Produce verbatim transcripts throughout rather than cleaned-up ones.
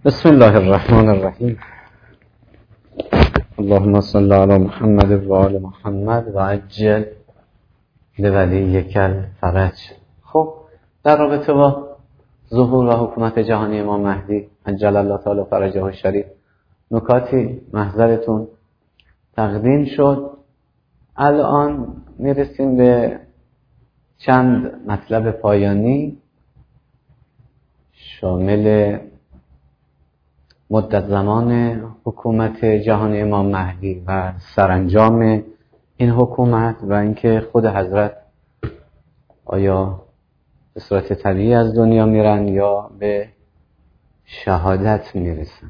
بسم الله الرحمن الرحیم. اللهم صل علی محمد و آل محمد و عجل لولیک الفرج. خب در رابطه با ظهور و حکومت جهانی امام مهدی عجل الله تعالی فرجه الشریف نکاتی محضرتون تقدیم شد. الان میرسیم به چند مطلب پایانی شامل مدت زمان حکومت جهانی امام مهدی و سرانجام این حکومت و اینکه خود حضرت آیا به صورت طبیعی از دنیا میرن یا به شهادت میرسن.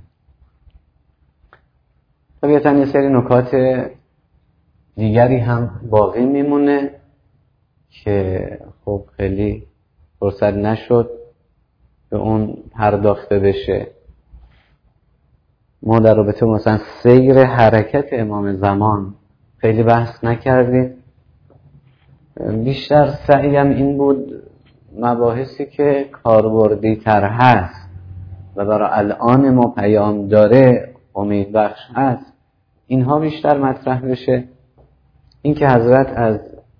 طبیعتاً یه سری نکات دیگری هم باقی میمونه که خب خیلی فرصت نشد به اون پرداخته بشه. ما در رابطه مثلا سیر حرکت امام زمان خیلی بحث نکردیم. بیشتر سعیم این بود مباحثی که کاربردی تر هست و برای الان ما پیام داره، امید بخش هست، اینها بیشتر مطرح بشه. این که حضرت از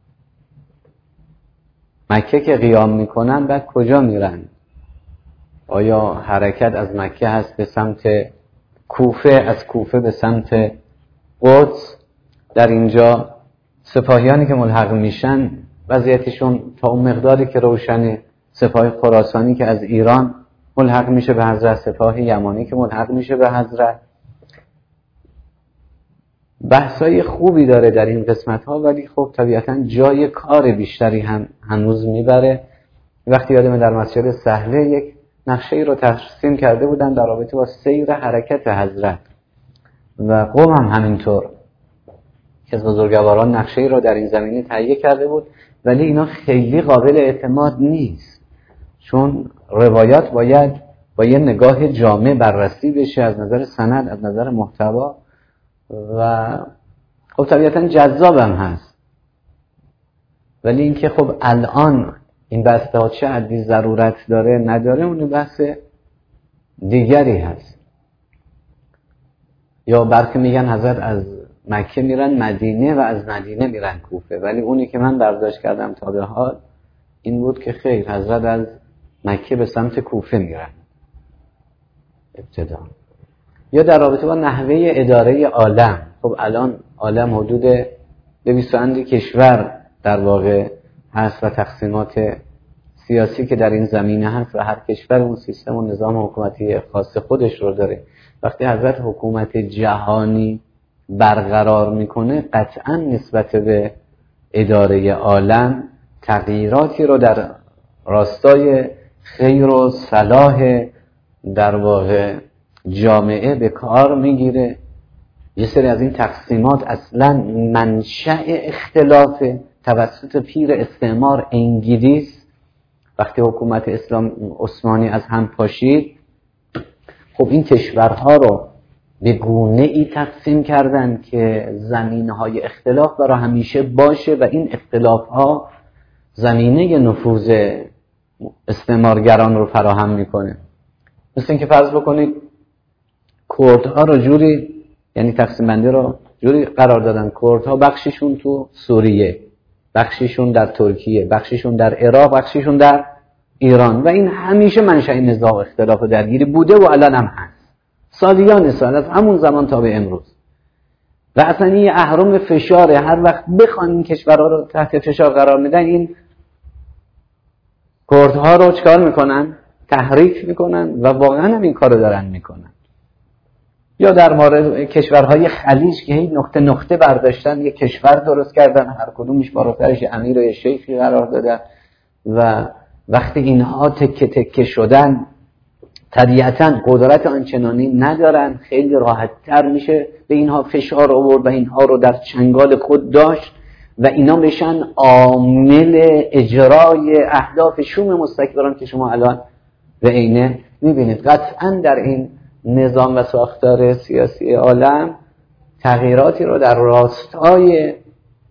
مکه که قیام میکنن بعد کجا میرن؟ آیا حرکت از مکه هست به سمت کوفه، از کوفه به سمت قدس؟ در اینجا سپاهیانی که ملحق میشن وضعیتشون تا اون مقداری که روشنه، سپاه خراسانی که از ایران ملحق میشه به حضرت، سپاه یمانی که ملحق میشه به حضرت، بحثای خوبی داره در این قسمت ها، ولی خب طبیعتا جای کار بیشتری هم هنوز میبره. وقتی یادمه در مسجد سهله یک نقشه ای رو ترسیم کرده بودن در رابطه با سیر حرکت حضرت و قوم هم همینطور که از بزرگواران نقشه ای رو در این زمینه تهیه کرده بود، ولی اینا خیلی قابل اعتماد نیست، چون روایات باید با یه نگاه جامع بررسی بشه از نظر سند، از نظر محتوا و خب طبیعتا جذاب هم هست. ولی اینکه خب الان این بحث ها چه حدی ضرورت داره نداره اون بحث دیگری هست. یا برخی میگن حضرت از مکه میرن مدینه و از مدینه میرن کوفه، ولی اونی که من برداشت کردم تا به حال این بود که خیر، حضرت از مکه به سمت کوفه میرن ابتدا. یا در رابطه با نحوه اداره عالم، خب الان عالم حدود دویست اندی کشور در واقع هست و تقسیمات سیاسی که در این زمینه هست و هر کشور اون سیستم و نظام حکومتی خاص خودش رو داره. وقتی حضرت حکومت جهانی برقرار میکنه قطعا نسبت به اداره عالم تغییراتی رو در راستای خیر و صلاح در واقع جامعه به کار میگیره. یه سری از این تقسیمات اصلا منشأ اختلاف توسط پیر استعمار انگلیس وقتی حکومت اسلام عثمانی از هم پاشید، خب این کشورها رو به گونه ای تقسیم کردن که زمینه‌های اختلاف برای همیشه باشه و این اختلاف‌ها زمینه نفوذ استعمارگران رو فراهم میکنه. مثل اینکه فرض بکنید کردها رو جوری، یعنی تقسیم بندی رو جوری قرار دادن، کردها بخشیشون تو سوریه، بخشیشون در ترکیه، بخشیشون در عراق، بخشیشون در ایران و این همیشه منشأ نزاع و اختلاف و درگیری بوده و الان هم هست، سالیان سال از همون زمان تا به امروز. و اصلا این اهرم فشاره، هر وقت بخوان این کشورها رو تحت فشار قرار میدن این کردها رو چکار میکنن؟ تحریک میکنن و واقعا هم این کارو دارن میکنن. یا در مورد کشورهای خلیج که هی نقطه نقطه برداشتن یک کشور درست کردن، هر کدومش بالاترش امیر و شیخی قرار دادن و وقتی اینها تکه تکه شدن طبیعتاً قدرت آنچنانی ندارن، خیلی راحت‌تر میشه به اینها فشار آورد و اینها رو در چنگال خود داشت و اینا بشن عامل اجرای اهداف شوم مستکبران که شما الان به عینه میبینید. قطعاً در این نظام و ساختار سیاسی عالم تغییراتی رو در راستای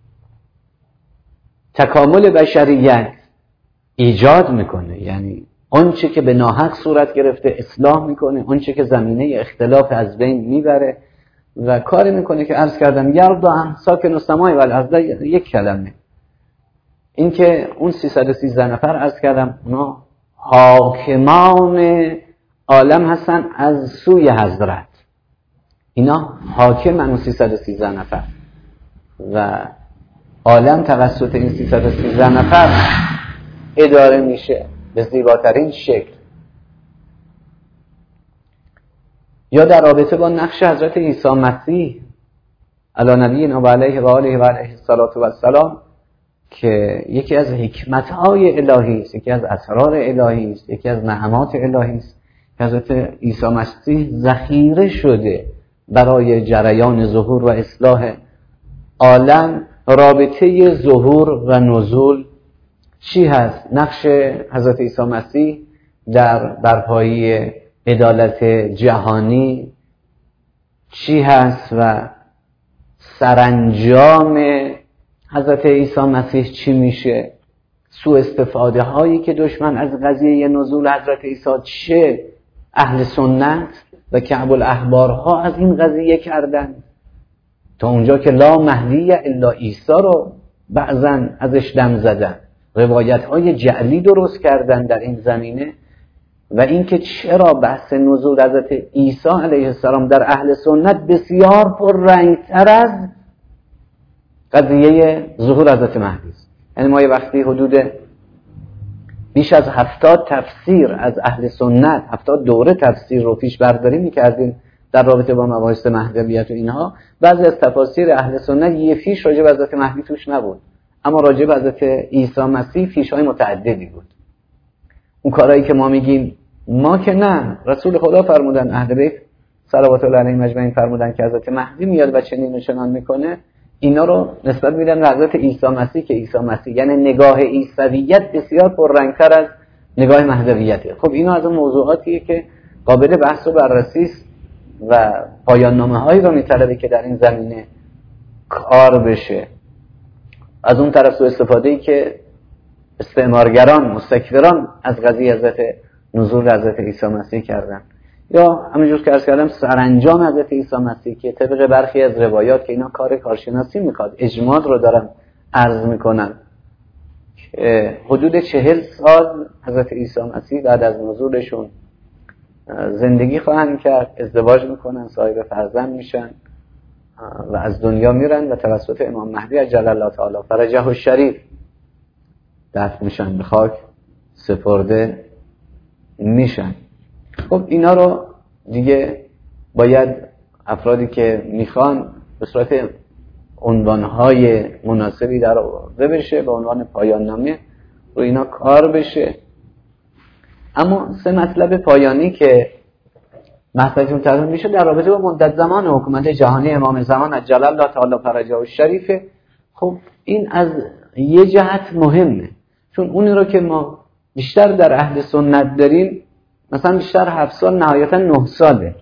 تکامل بشریت ایجاد میکنه. یعنی آنچه که به ناحق صورت گرفته اصلاح میکنه، آنچه که زمینه اختلاف از بین میبره و کاری میکنه که عرض کردم یرد هم ساکن السماء والارض. یک کلمه این که اون سیصد و سیزده نفر عرض کردم اونا حاکمان عالم هستن از سوی حضرت، اینا حاکمن اون سیصد و سیزده نفر و عالم توسط این سیصد و سیزده نفر اداره میشه به زیباترین شکل. یا در رابطه با نقش حضرت عیسی مسیح علی نبینا و علیه و آله و علیه السلام که یکی از حکمت‌های الهی است، یکی از اسرار الهی است، یکی از نعمات الهی است که حضرت عیسی مسیح ذخیره شده برای جریان ظهور و اصلاح عالم. رابطه ظهور و نزول چی هست؟ نقش حضرت عیسی مسیح در برپایی عدالت جهانی چی هست و سرانجام حضرت عیسی مسیح چی میشه؟ سوء استفاده هایی که دشمن از قضیه نزول حضرت عیسی چه اهل سنت و کعب الاحبارها از این قضیه کردن تا اونجا که لا مهدی الا عیسی رو بعضا ازش دم زدن، روایت های جعلی درست کردن در این زمینه. و اینکه چرا بحث نزول حضرت عیسی علیه السلام در اهل سنت بسیار پررنگ‌تر از قضیه ظهور حضرت مهدی است. یعنی ما یه وقتی حدود بیش از هفتاد تفسیر از اهل سنت، هفتاد دوره تفسیر رو پیش برداری می‌کردیم در رابطه با مباحث مهدویت و اینها. بعضی از تفاسیر اهل سنت یه فیش راجع به حضرت مهدی توش نبود، اما راجع به حضرت عیسی مسیح فیش‌های متعددی بود. اون کارهایی که ما میگیم ما که نه، رسول خدا فرمودن، اهل بیت صلوات الله علیهم اجمعین فرمودن که حضرت مهدی میاد و چنین و چنان میکنه، اینا رو نسبت میدن به حضرت عیسی مسیح که عیسی مسیح یعنی نگاه عیسویت بسیار پررنگتر از نگاه مهدویته. خب اینا از اون موضوعاتیه که قابل بحث و بررسی است و پایان نامه هایی رو میطلبه که در این زمینه کار بشه. از اون طرف سوء استفاده‌ای که استعمارگران مستکبران از قضیه حضرت نزول حضرت عیسی مسیح کردن، یا همونجور که عرض کردم سرانجام حضرت عیسی مسیح که طبق برخی از روایات که اینا کار کارشناسی میخواد، اجماع رو دارم عرض میکنن که حدود چهل سال حضرت عیسی مسیح بعد از نزولشون زندگی خواهند کرد، ازدواج میکنن، صاحب فرزند میشن و از دنیا میرن و توسط امام مهدی عجل الله تعالی فرجه الشریف دفن میشن، به خاک سپرده میشن. خب اینا رو دیگه باید افرادی که میخوان به صورت عنوانهای مناسبی در آورده بشه، به عنوان پایان نامه رو اینا کار بشه. اما سه مطلب پایانی که مطلبتون ترجمه میشه در رابطه با مدت زمان حکومت جهانی امام زمان عجل الله تعالی فرجه الشریف. خب این از یه جهت مهمه، چون اونی رو که ما بیشتر در اهل سنت داریم مثلا بیشتر هفت سال نهایتا نه ساله،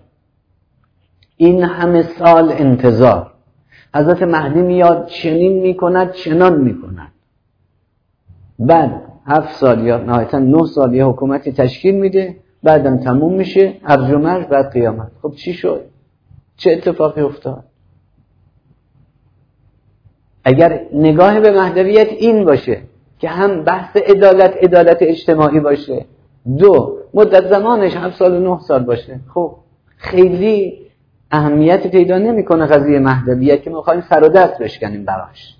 این همه سال انتظار حضرت مهدی میاد چنین میکند چنان میکند، بعد هفت سال یا نهایتا نه سال یه حکومتی تشکیل میده، بعدم تموم میشه، هرج و مرج، بعد قیامت. خب چی شد؟ چه اتفاقی افتاد؟ اگر نگاه به مهدویت این باشه که هم بحث عدالت عدالت اجتماعی باشه، دو مدت زمانش هفت سال و نه سال باشه، خب خیلی اهمیت پیدا نمیکنه قضیه مهدویت که ما خواهیم سر و دست بشکنیم براش.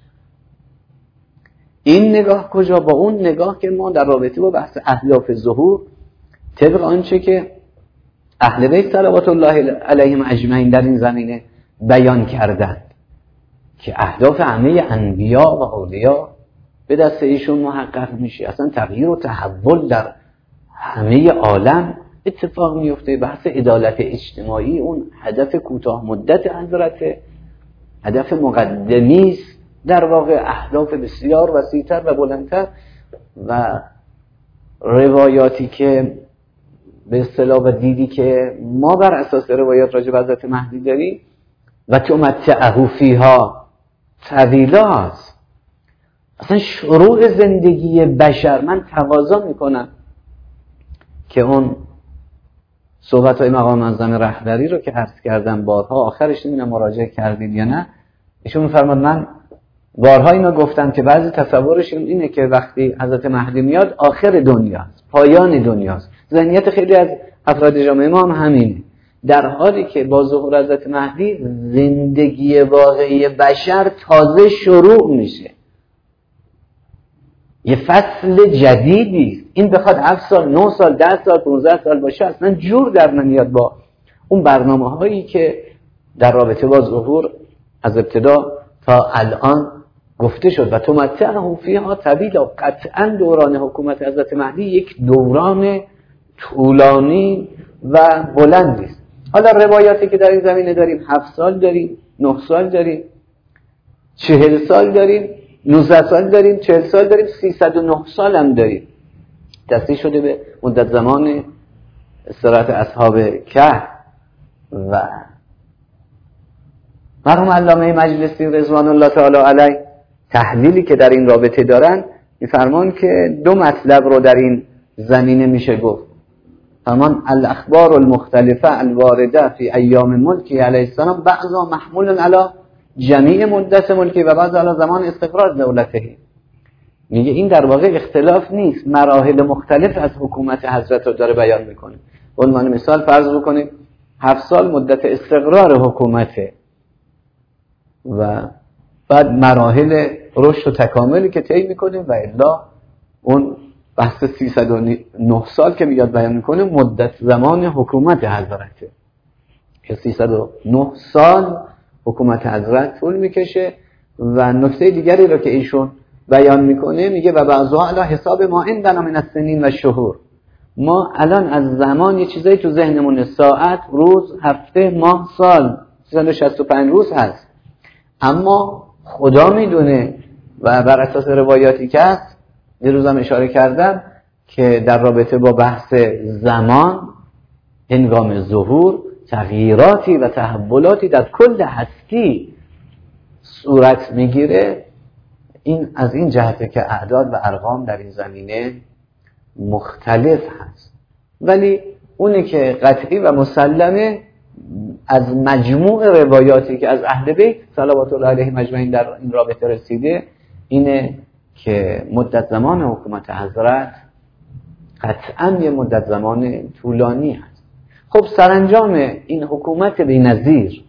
این نگاه کجا؟ با اون نگاه که ما در رابطه با بحث اهداف ظهور طبق آنچه که اهل بیت صلوات الله علیهم اجمعین در این زمینه بیان کردند که اهداف همه انبیا و اولیا به دست ایشون محقق میشه، اصلا تغییر و تحول در همه عالم اتفاق میفته. بحث عدالت اجتماعی اون هدف کوتاه مدت حضرت، هدف مقدمی است در واقع، اهداف بسیار وسیع‌تر و بلندتر. و روایاتی که به اصطلاح و دیدی که ما بر اساس روایات راجع به حضرت مهدی داریم و تمتعه فیها طویلا، اصلا شروع زندگی بشر، من تقاضا میکنم که اون صحبت‌های مقام معظم رهبری رو که عرض کردم بارها، آخرش نمیدونم مراجعه کردید یا نه، ایشون می‌فرماد من بارها اینو گفتم که بعضی تصورشون اینه که وقتی حضرت مهدی میاد آخر دنیاست، پایان دنیاست. ذهنیت خیلی از افراد جامعه ما هم همینه، در حالی که با ظهور حضرت مهدی زندگی واقعی بشر تازه شروع میشه، یه فصل جدیدی. این بخواد هفت سال، نه سال، ده سال، پانزده سال باشه اصلا جور در نمیاد با اون برنامه هایی که در رابطه با ظهور از ابتدا تا الان گفته شد. و تمتعه فیها طویلا، قطعا دوران حکومت حضرت مهدی یک دوران طولانی و بلندی است. حالا روایاتی که در این زمینه داریم، هفت سال داریم، نه سال داریم، چهل سال داریم، نوزده سال داریم، چهل سال داریم، سیصد و نه سال هم داریم. دستی شده به مدت زمان استراحت اصحاب کهف. و مرحوم علامه مجلسی رضوان الله تعالی علیه تحلیلی که در این رابطه دارن میفرمان که دو مطلب رو در این زمینه میشه گفت. فرمان الاخبار المختلفه الوارده فی ایام ملکی علیه السلام بعضا محمول علی جمیع مدت ملکی و بعض علی زمان استقرار دولته. میگه این در واقع اختلاف نیست، مراحل مختلف از حکومت حضرت رو داره بیان میکنه. به عنوان مثال فرض بکنیم هفت سال مدت استقرار حکومته و بعد مراحل رشد و تکاملی که طی میکنه و الا اون بحث سیصد و نه سال که میاد بیان میکنه مدت زمان حکومت حضرته که سیصد و نه سال حکومت حضرت طول میکشه. و نکته دیگری رو که ایشون بیان میکنه میگه و بعضها علی حساب ما عندنا من السنین و شهور، ما الان از زمان یه چیزایی تو ذهنمون، ساعت، روز، هفته، ماه، سال، سیصد و شصت و پنج روز هست، اما خدا میدونه و بر اساس روایاتی که هست دیروزم اشاره کردم که در رابطه با بحث زمان هنگام ظهور تغییراتی و تحولاتی در کل هستی صورت میگیره. این از این جهته که اعداد و ارقام در این زمینه مختلف هست، ولی اونی که قطعی و مسلمه از مجموع روایاتی که از اهل بیت صلوات الله علیهم اجمعین در این رابطه رسیده اینه که مدت زمان حکومت حضرت قطعا یه مدت زمان طولانی هست. خب سرانجام این حکومت بی‌نظیر،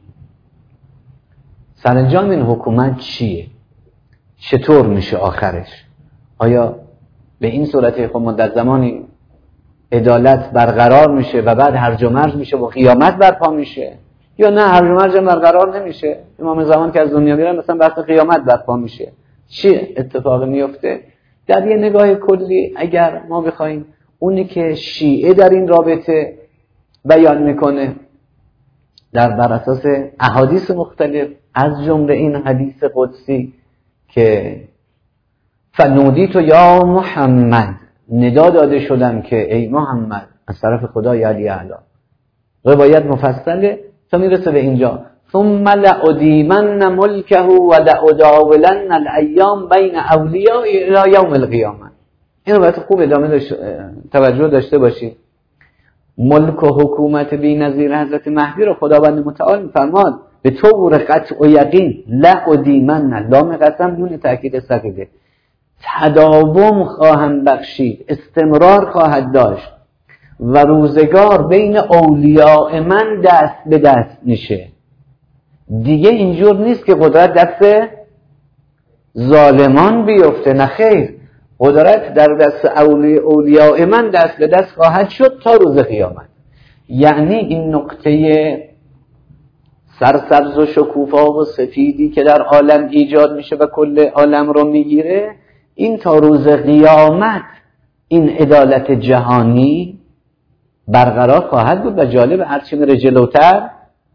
سرانجام این حکومت چیه؟ چطور میشه آخرش؟ آیا به این صورت خب مدت زمانی عدالت برقرار میشه و بعد هرج و مرج میشه و قیامت برپا میشه، یا نه هرج و مرج برقرار نمیشه، امام زمان که از دنیا میرن مثلا بحث قیامت برپا میشه؟ چی اتفاق میفته؟ در یه نگاه کلی اگر ما بخوایم اونی که شیعه در این رابطه بیان میکنه در بر اساس احادیث مختلف، از جمله این حدیث قدسی که فنودیت یا محمد، ندا داده شدم که ای محمد از طرف خدای علی اعلی، روایت مفصله تا میرسه به اینجا ثم لأدیمن ملکه و لأداولن الایام بین اولیاء الى یوم القیامه. این روایت خوب ادامه داشت، توجه داشته باشید. ملک و حکومت بی‌نظیر حضرت مهدی رو خداوند متعال فرماد به طور قطع و یقین لأدیمن، لام قسم دون تاکید ثقیله، تداوم خواهم بخشید، استمرار خواهد داشت و روزگار بین اولیاء من دست به دست میشه. دیگه اینجور نیست که قدرت دست ظالمان بیفته، نه خیر، قدرت در دست اولیاء من دست به دست خواهد شد تا روز قیامت. یعنی این نقطه سرسبز و شکوفا و سفیدی که در عالم ایجاد میشه و کل عالم رو میگیره، این تا روز قیامت این عدالت جهانی برقرار خواهد بود و جالب هرچی میره جلوتر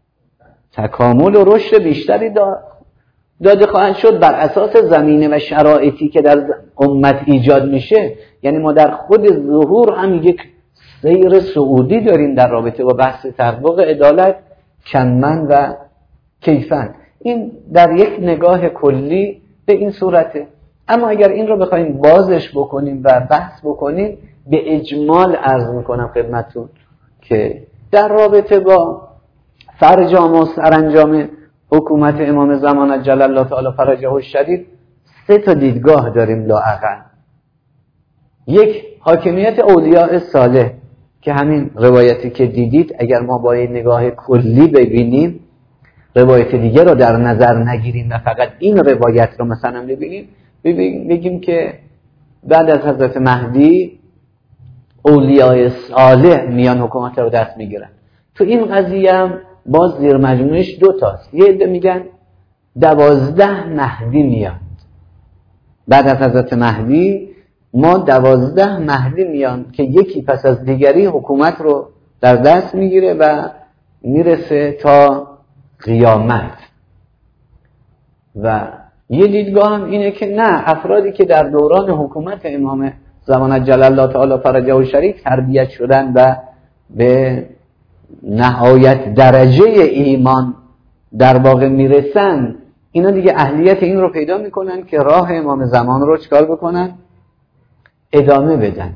تکامل و رشد بیشتری داده خواهد شد بر اساس زمینه و شرایطی که در امت ایجاد میشه. یعنی ما در خود ظهور هم یک سیر صعودی داریم در رابطه با بحث تحقق عدالت کمن و کیفن. این در یک نگاه کلی به این صورته. اما اگر این رو بخوایم بازش بکنیم و بحث بکنیم به اجمال عرض میکنم خدمتتون که در رابطه با فرجام و سرانجام حکومت امام زمان عجل الله تعالی فرجه الشریف سه تا دیدگاه داریم لااقل. یک، حاکمیت اولیاء صالح که همین روایتی که دیدید اگر ما با این نگاه کلی ببینیم، روایت دیگه رو در نظر نگیریم و فقط این روایت رو مثلا ببینیم، بگیم که بعد از حضرت مهدی اولیاء صالح میان حکومت رو دست میگیرن. تو این قضیه هم باز زیر مجموعش دو تاست. یه عده میگن دوازده مهدی میاد، بعد از حضرت مهدی ما دوازده مهدی میان که یکی پس از دیگری حکومت رو در دست میگیره و میرسه تا قیامت. و یه دیدگاه هم اینه که نه، افرادی که در دوران حکومت امام زمان عجل الله تعالی فرجه الشریف تربیت شدن و به نهایت درجه ایمان در واقع میرسن، اینا دیگه اهلیت این رو پیدا میکنن که راه امام زمان رو چکار بکنن؟ ادامه بدن.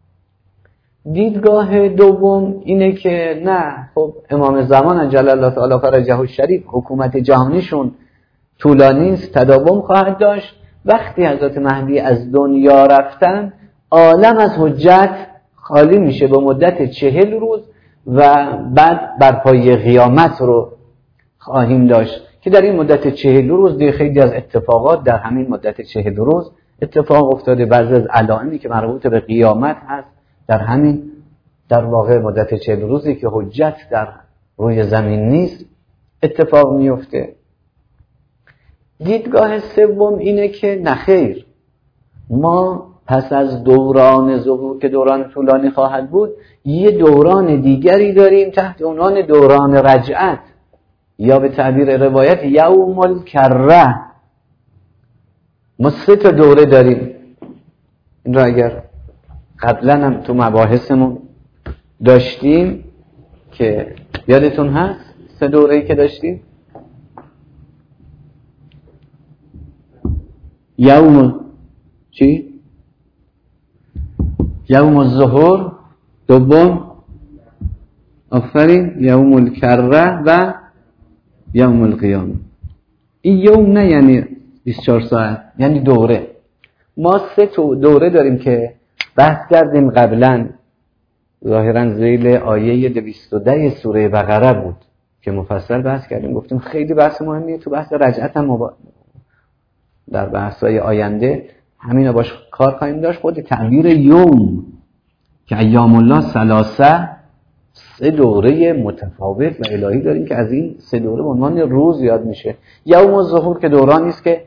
دیدگاه دوم اینه که نه، خب امام زمان عجل الله تعالی فرجه الشریف حکومت جهانیشون طولانی است، تداوم خواهد داشت. وقتی حضرت مهدی از دنیا رفتن عالم از حجت خالی میشه به مدت چهل روز و بعد برپای قیامت رو خواهیم داشت که در این مدت چهل روز دیگه خیلی از اتفاقات در همین مدت چهل روز اتفاق افتاده. بعضی از علائمی که مربوط به قیامت هست در همین در واقع مدت چهل روزی که حجت در روی زمین نیست اتفاق میفته. دیدگاه سوم اینه که نخیر، ما پس از دوران ظهور که دوران طولانی خواهد بود یه دوران دیگری داریم تحت عنوان دوران رجعت یا به تعبیر روایت یوم الکره. ما سه تا دوره داریم. این را اگر قبلا هم تو مباحثمون داشتیم که یادتون هست سه دوره‌ای که داشتیم، یوم چی؟ یوم الظهور، دوم آفرین یوم الکره و یوم القیامه. این یوم نه یعنی بیست و چهار ساعت، یعنی دوره. ما سه تا دوره داریم که بحث کردیم قبلا، ظاهرا ذیل آیه دویست و ده سوره بقره بود که مفصل بحث کردیم. گفتیم خیلی بحث مهمیه. تو بحث رجعت هم مبا... در بحث‌های آینده همین رو باش کار خواهیم داشت. خود تعبیر یوم که ایام الله ثلاثه، سه دوره متفاوت و الهی داریم که از این سه دوره به عنوان روز یاد میشه. یوم الظهور که دورانی است که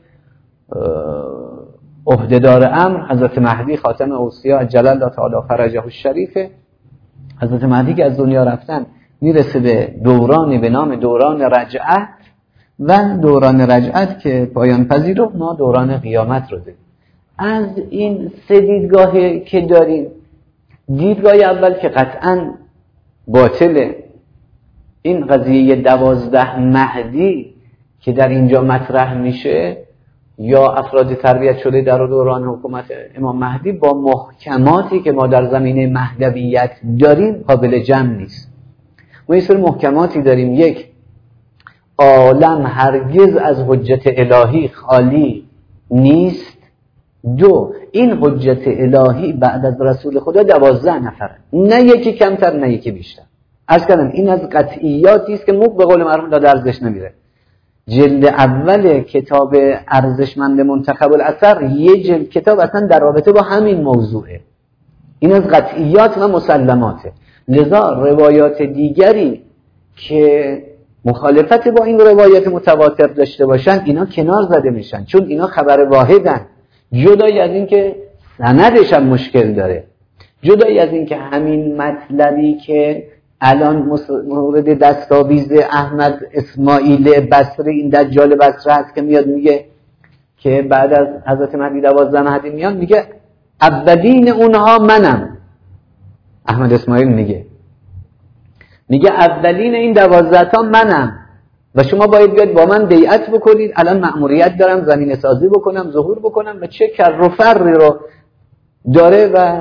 عهدهدار امر حضرت مهدی خاتم اوصیا عجل الله تعالی فرجه الشریف، حضرت مهدی که از دنیا رفتن میرسه به دورانی به نام دوران رجعت و دوران رجعت که پایان پذیر ما دوران قیامت رو داریم. از این سه دیدگاهی که داریم، دیدگاه اول که قطعاً باطله، این قضیه دوازده مهدی که در اینجا مطرح میشه یا افراد تربیت شده در دوران حکومت امام مهدی با محکماتی که ما در زمینه مهدویت داریم قابل جمع نیست. ما یه سری محکماتی داریم. یک، عالم هرگز از حجت الهی خالی نیست. دو، این حجت الهی بعد از رسول خدا دوازده نفره، نه یکی کمتر نه یکی بیشتر. عرض کردم این از قطعیاتی است که موق به قول معروف داده ارزش نمیره. جلد اول کتاب ارزشمند منتخب الاثر یه جلد کتاب اصلا در رابطه با همین موضوعه. این از قطعیات و مسلماته. لذا روایات دیگری که مخالفت با این روایات متواتر داشته باشن اینا کنار زده میشن، چون اینا خبر واحدن. جدای از این که سندش هم مشکل داره، جدای از این که همین مطلبی که الان مورد دستاویز احمد اسماعیل بصری، این دجال بصره هست که میاد میگه که بعد از حضرت مهدی دوازده مهدی میان، میگه اولین اونها منم. احمد اسماعیل میگه میگه اولین این دوازده تا منم و شما باید بیاد با من بیعت بکنید. الان مأموریت دارم زمین سازی بکنم، ظهور بکنم و چه کر و فری رو داره و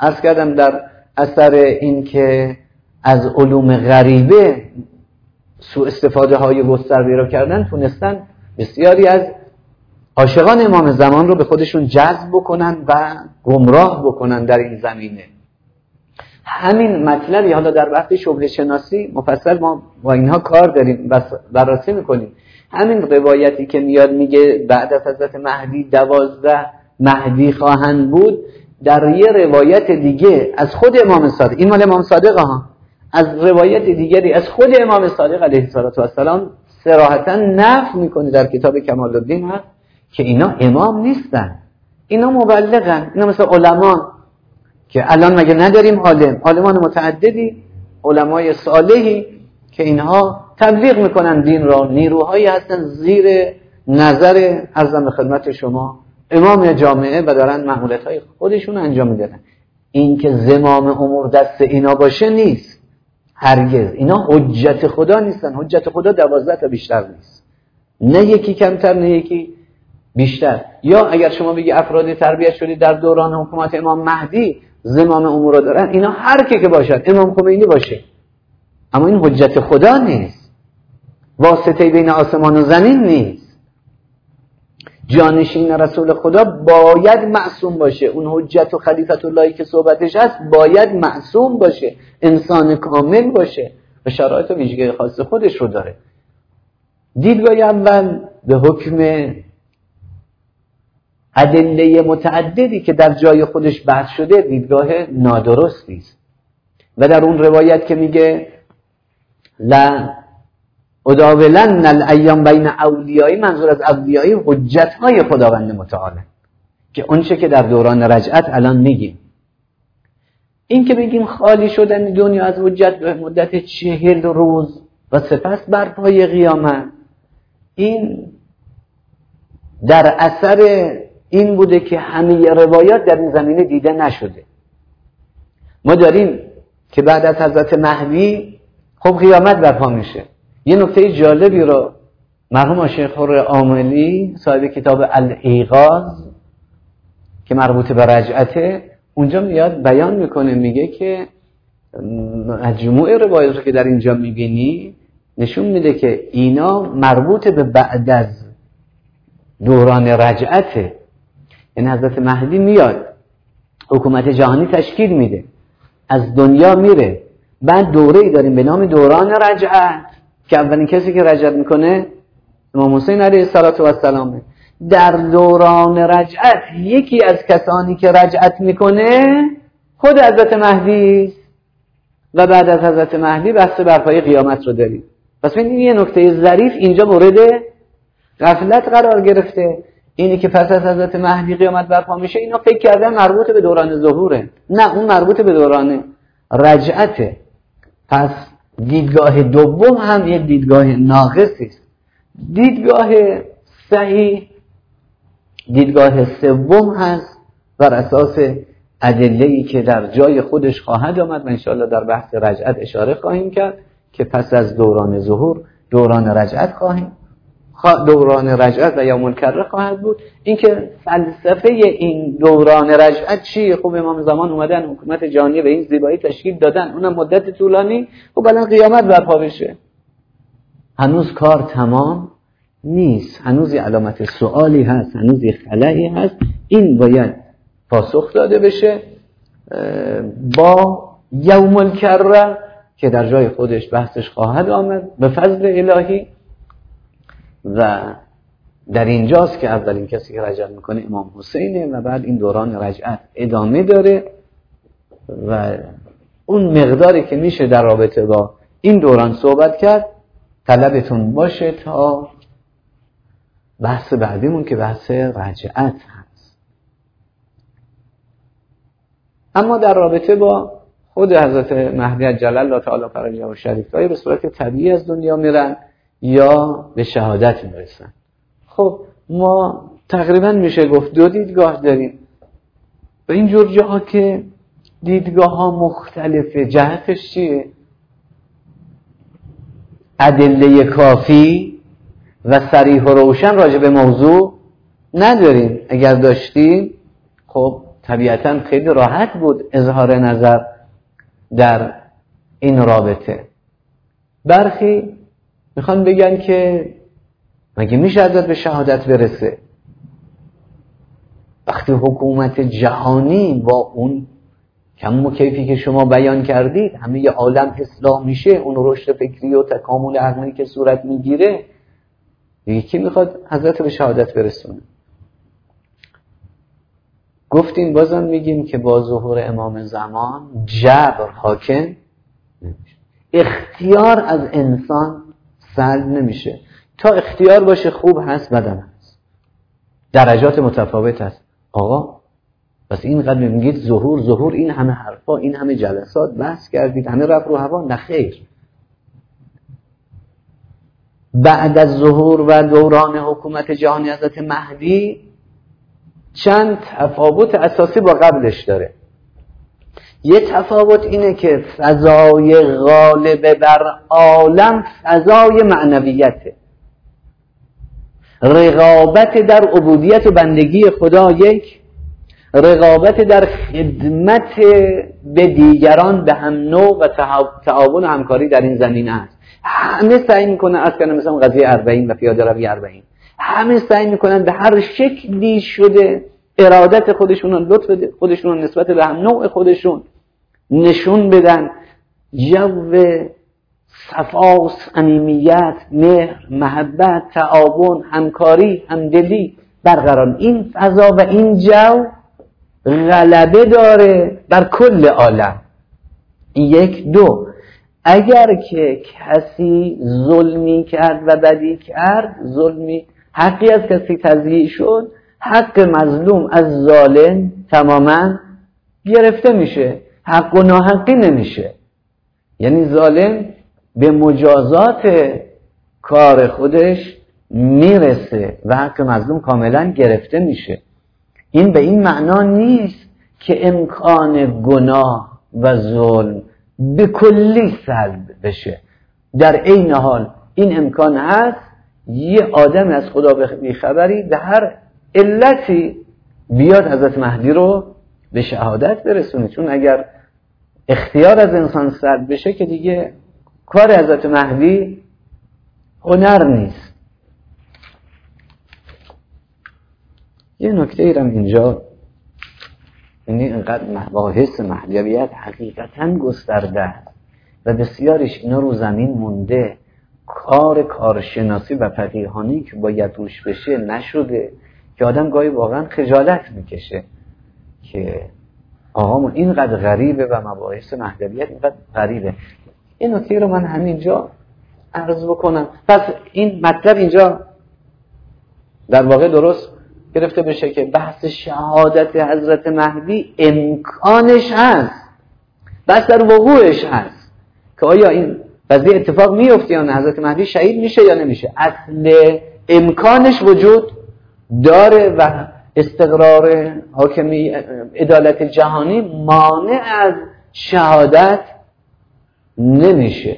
عرض کردم در اثر این که از علوم غریبه سوء استفاده های گسترده را کردن، تونستن بسیاری از عاشقان امام زمان رو به خودشون جذب بکنن و گمراه بکنن در این زمینه. همین مطلبی حالا در وقت شبهه شناسی مفصل ما با اینها کار داریم، بس بررسی میکنیم. همین روایتی که میاد میگه بعد از حضرت مهدی دوازده مهدی خواهند بود، در یه روایت دیگه از خود امام صادق، این مال امام صادق ها، از روایت دیگری از خود امام صادق علیه السلام صراحتا نفی میکنه در کتاب کمال الدین هست که اینا امام نیستن، اینا مبلغن. اینا مثل علما که الان مگه نداریم عالم، عالمان متعددی، علمای صالحی که اینها تبلیغ میکنن دین را، نیروهایی هستن زیر نظر عرضم به خدمت شما امام جامعه و دارن مأموریت‌های خودشون انجام میدن. این که زمام امور دست اینا باشه نیست، هرگز. اینا حجت خدا نیستن. حجت خدا دوازده تا بیشتر نیست، نه یکی کمتر نه یکی بیشتر. یا اگر شما بگی افراد تربیت شدی در دوران حکومت امام مهدی زمام امور رو دارن، اینا هر کی که باشد، امام خمینی باشه، اما این حجت خدا نیست، واسطه بین آسمان و زمین نیست. جانشین رسول خدا باید معصوم باشه، اون حجت و خلیفت اللهی که صحبتش هست باید معصوم باشه، انسان کامل باشه و شرایط و ویژگی خاص خودش رو داره. دیدگاه اول به حکم ادله متعددی که در جای خودش بحث شده دیدگاه نادرستی است. و در اون روایت که میگه لا اداولن الایام بین اولیایی، منظور از اولیایی حجت های خداوند متعال، که اونچه که در دوران رجعت الان میگیم. این که بگیم خالی شدن دنیا از حجت به مدت چهل روز و سپس برپای قیامت، این در اثر این بوده که همه روایات در این زمینه دیده نشده. ما داریم که بعد از حضرت مهدی خب قیامت برپا میشه. یه نکته جالبی رو مرحوم شیخ عاملی صاحب کتاب الایقاظ که مربوط به رجعته، اونجا میاد بیان میکنه، میگه که مجموعه روایات رو که در اینجا میبینی نشون میده که اینا مربوط به بعد از دوران رجعته. یعنی حضرت مهدی میاد حکومت جهانی تشکیل میده، از دنیا میره، بعد دوره‌ای داریم به نام دوران رجعت که اولین کسی که رجعت میکنه امام حسین علیه السلام. در دوران رجعت یکی از کسانی که رجعت میکنه خود حضرت مهدی است و بعد از حضرت مهدی بحث برپای قیامت رو داریم. پس این یه نکته ظریف اینجا مورد غفلت قرار گرفته، اینی که پس از حضرت مهدی قیامت برپا میشه. اینا فکر کردن مربوط به دوران ظهوره، نه، اون مربوط به دوران رجعته. پس دیدگاه دوم هم یه دیدگاه ناقصی است. دیدگاه صحیح دیدگاه سوم هست بر اساس ادله‌ای که در جای خودش خواهد آمد و انشاءالله در بحث رجعت اشاره خواهیم کرد که پس از دوران ظهور دوران رجعت خواهیم دوران رجعت و یوم الکره خواهد بود. اینکه فلسفه این دوران رجعت چیه؟ خب امام زمان اومدن حکومت جهانی به این زیبایی تشکیل دادن، اونم مدت طولانی، خب الان قیامت برپا بشه. هنوز کار تمام نیست، هنوز علامت سوالی هست، هنوز خلایی هست. این باید پاسخ داده بشه با یوم الکره که در جای خودش بحثش خواهد آمد به فضل الهی. و در اینجاست که اولین کسی که رجعت میکنه امام حسینه و بعد این دوران رجعت ادامه داره و اون مقداری که میشه در رابطه با این دوران صحبت کرد طلبتون باشه تا بحث بعدیمون که بحث رجعت هست. اما در رابطه با خود حضرت مهدی عجل الله تعالی فرجه و شریف به صورت طبیعی از دنیا میرن یا به شهادت میرسن. خب ما تقریبا میشه گفت دو دیدگاه داریم و این جور جاها که دیدگاه ها مختلفه. جهتش چیه؟ ادله کافی و صریح و روشن راجع به موضوع نداریم. اگر داشتیم خب طبیعتاً خیلی راحت بود اظهار نظر در این رابطه. برخی میخوان بگن که مگه میشه حضرت به شهادت برسه؟ وقتی حکومت جهانی با اون کم و کیفی که شما بیان کردید همه ی عالم اصلاح میشه، اون رشد فکری و تکامل عقلی که صورت میگیره، دیگه کی میخواد حضرت به شهادت برسونه؟ گفتیم بازم میگیم که با ظهور امام زمان جبر حاکم نمیشه، اختیار از انسان سلب نمیشه. تا اختیار باشه خوب هست، بدم هست، درجات متفاوت هست. آقا پس اینقدر میگید ظهور ظهور، این همه حرفا، این همه جلسات بحث کردید، همه رفت رو هوا، نخیر. بعد از ظهور و دوران حکومت جهانی حضرت مهدی چند تفاوت اساسی با قبلش داره. یه تفاوت اینه که فضای غالب بر عالم فضای معنویته، رقابت در عبودیت و بندگی خدا یک، رقابت در خدمت به دیگران به هم نوع و تعاون و همکاری در این زمینه است. همه سعی میکنن، از کنه مثلا قضیه اربعین و پیاده روی اربعین، همه سعی میکنن به هر شکلی شده ارادت خودشون و لطف خودشون نسبت به هم نوع خودشون نشون بدن، جو صفا، صمیمیت، مهر، محبت، تعاون، همکاری، همدلی برقرار. این فضا و این جو غلبه داره بر کل عالم. یک. دو، اگر که کسی ظلمی کرد و بدی کرد، ظلمی حقی از کسی تضییع شد، حق مظلوم از ظالم تماما گرفته میشه، حق و ناحقی نمیشه. یعنی ظالم به مجازات کار خودش میرسه و حق مظلوم کاملا گرفته میشه. این به این معنا نیست که امکان گناه و ظلم به کلی سلب بشه. در عین حال این امکان هست یه آدم از خدا بیخبری به هر علتی بیاد حضرت مهدی رو به شهادت برسونه، چون اگر اختیار از انسان سلب بشه که دیگه کار حضرت مهدی هنر نیست. یه نکته ایرم اینجا، یعنی اینقدر مباحث مهدویت حقیقتاً گسترده است و بسیارش اینا رو زمین مونده، کار کارشناسی و فقیهانی که باید روش بشه نشده، که آدم گاهی واقعا خجالت میکشه که آقامون اینقدر غریبه و مباحث مهدویت اینقدر غریبه. این نکته رو من همینجا عرض بکنم. پس این مطلب اینجا در واقع درست گرفته بشه که بحث شهادت حضرت مهدی امکانش هست، بس در وقوعش هست که آیا این قضیه اتفاق میفته یا نه، حضرت مهدی شهید میشه یا نمیشه. اصل امکانش وجود داره و استقرار حاکمی عدالت جهانی مانع از شهادت نمیشه.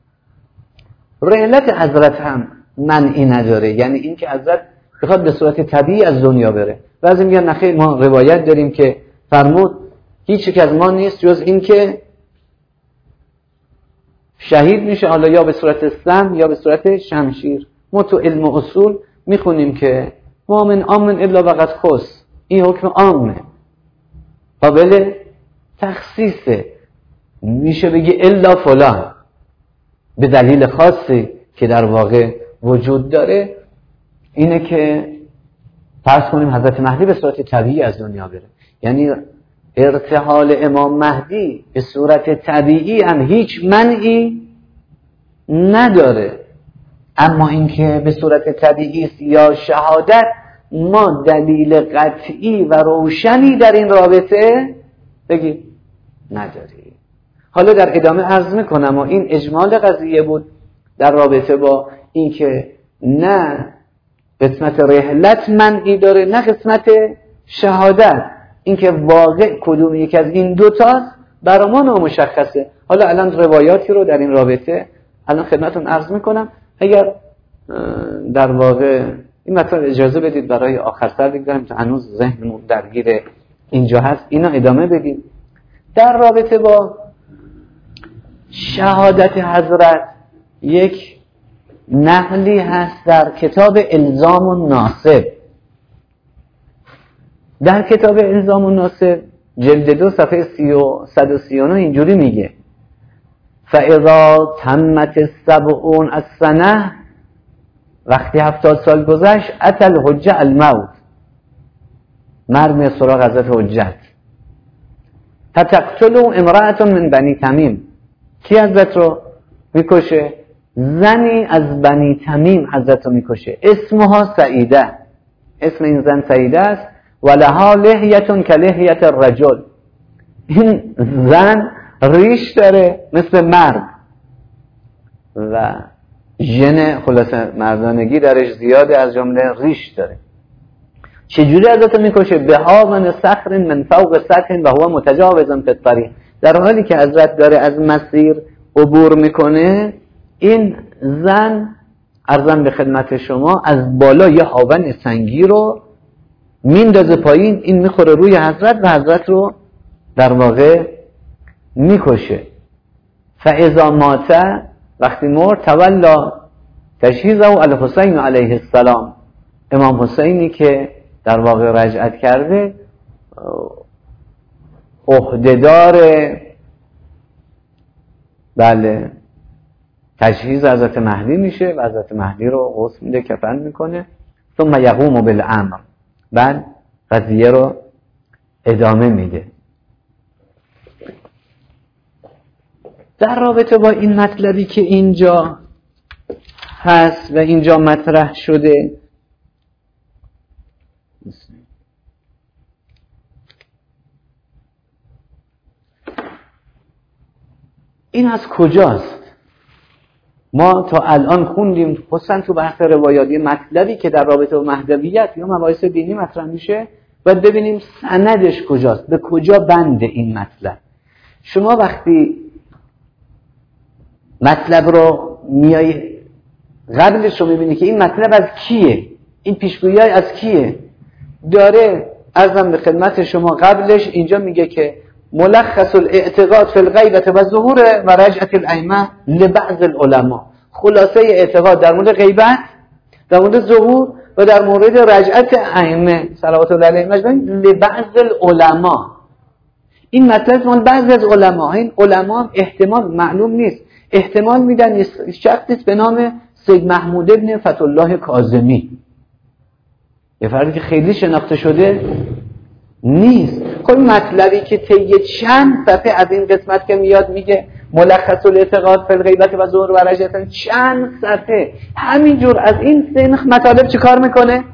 رحلت حضرت هم منعی نداره، یعنی این که حضرت بخواد به صورت طبیعی از دنیا بره. بعضی میگن نخیر، ما روایت داریم که فرمود هیچ یک از ما نیست جز این که شهید میشه، حالا یا به صورت سم یا به صورت شمشیر. ما تو علم و اصول میخونیم که ما من آمن الا وقت خص، این حکم عامه قابل تخصیصه، میشه بگی الا فلان به دلیل خاصی که در واقع وجود داره. اینه که فرض کنیم حضرت مهدی به صورت طبیعی از دنیا بره، یعنی ارتحال امام مهدی به صورت طبیعی هم هیچ منعی نداره. اما اینکه به صورت طبیعی یا شهادت، ما دلیل قطعی و روشنی در این رابطه بگیم نداری. حالا در ادامه عرض میکنم و این اجمال قضیه بود در رابطه با اینکه نه قسمت رحلت منعی داره نه قسمت شهادت، اینکه واقع کدوم یک از این دوتاست برای ما نامشخصه. حالا الان روایاتی رو در این رابطه الان خدمتون عرض میکنم. اگر در واقع این مطلب اجازه بدید برای آخر سر بگذاریم تا هنوز ذهنمون درگیر اینجا هست اینا ادامه بدیم. در رابطه با شهادت حضرت یک نقلی هست در کتاب الزام الناصب. در کتاب الزام الناصب جلد دو صفحه صد و سی و نه اینجوری میگه فاذا تمت السبعون السنه، وقتی هفتاد سال گذشت، اتى الحجه الموت، مرد میاد سراغ حضرت حجت. فتقتلوا امرأة من بنی تمیم، کی حضرت رو میکشه؟ زنی از بنی تمیم حضرت رو میکشه، اسمها سعیده، اسم این زن سعیده است. ولها لحیه کلحیه الرجل، این زن ریش داره مثل مرد و ژن خلاصه مردانگی درش زیاده، از جمله ریش داره. چجوری حضرت میکشه؟ به ها من صخر من فوق سطح و هو متجاوز فی الطریق، در حالی که حضرت داره از مسیر عبور میکنه، این زن عرضم به خدمت شما از بالا یه هاون سنگی رو میندازه پایین، این میخوره روی حضرت و حضرت رو در واقع میکشه. فاذا مات، وقتی مرد، تولا تشهیزه الحسین علیه السلام، امام حسینی که در واقع رجعت کرده عهدهدار بله تجهیز حضرت مهدی میشه و حضرت مهدی رو غسل میده، کفن میکنه، ثم یقوم بالامر، بعد قضیه رو ادامه میده. در رابطه با این مطلبی که اینجا هست و اینجا مطرح شده، این از کجاست؟ ما تا الان خوندیم خصوصا تو بحث روایاتی مطلبی که در رابطه با مهدویت یا مباحث دینی مطرح میشه، باید ببینیم سندش کجاست، به کجا بنده این مطلب. شما وقتی مطلب رو میای قبلش رو میبینی که این مطلب از کیه، این پیشگویی از کیه، داره عرضم به خدمت شما قبلش اینجا میگه که ملخص الاعتقاد فی الغیبة و ظهور و رجعت الائمه لبعض العلماء، خلاصه اعتقاد در مورد غیبت، در مورد ظهور و در مورد رجعت ائمه صلوات الله علیهم اجمعین لبعض العلماء. این مطلب مال بعضی از علما، این علما هم احتمال معلوم نیست، احتمال میدن شخصی به نام سید محمود ابن فتحالله کاظمی، یه فردی که خیلی شناخته شده نیست. خب مطلبی که طی چند صفحه از این قسمت که میاد میگه ملخص الاعتقاد فی الغیبة و ظهور و رجعت، چند صفحه همینجور از این سنخ مطالب چه کار میکنه؟